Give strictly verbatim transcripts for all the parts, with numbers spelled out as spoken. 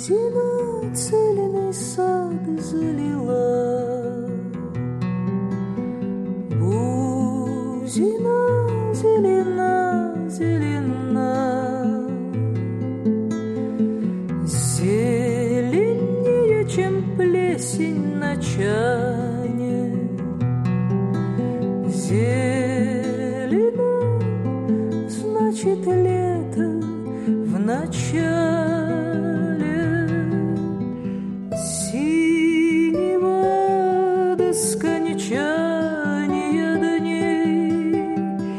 Бузина целиной сад залила, Бузина зелена, зелена, зеленее, чем плесень на чане. Зелено, значит, лето в начале. Синего до скончания дней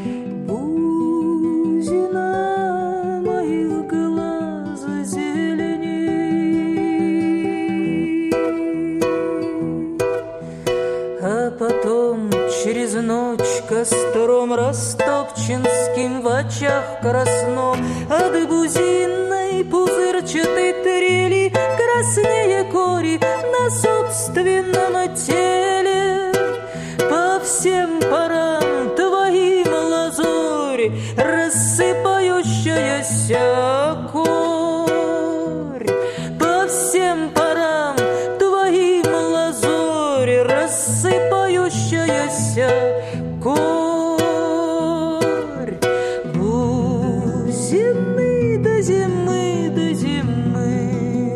Бузина моих глаз зеленей. А потом через ночь костром ростопчинским в очах красном от бузинной пузырчатой трели краснее кори на собственном теле. По всем парам твоим лазурь, рассыпающаяся корь. По всем парам твоим лазурь, рассыпающаяся корь. Бузины до зимы, до зимы,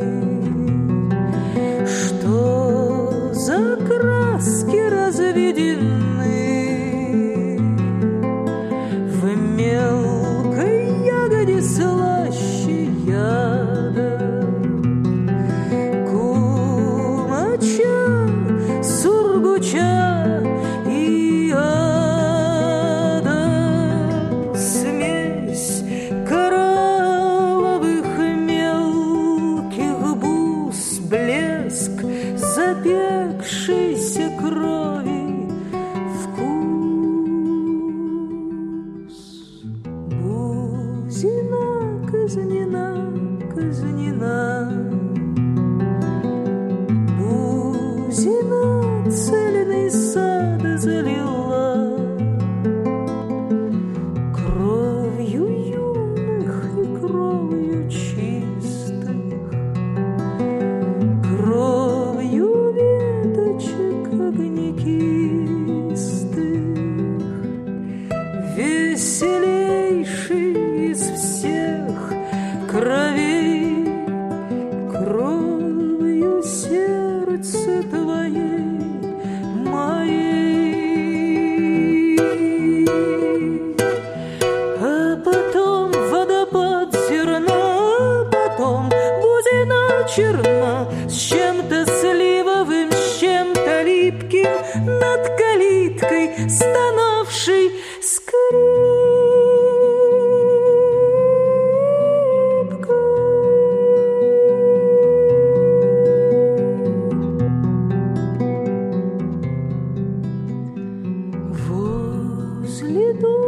что за краски разведены в мелкой ягоде слаще яда. Кумача, сургуча и ада, смесь коралловых мелких бус, блеск запекшейся крови, вкус. Бузина казнена, казнена, Бузина целиной сад залила, кровью юных и кровью чистых, кровью веточек огнекистых. Веселейший из всех кровей, кровью сердца твоей, моей. А потом водопад зерна, потом бузина черна, с чем-то сливовым, с чем-то липким, над калиткой стонавший скрипкой. Возле дома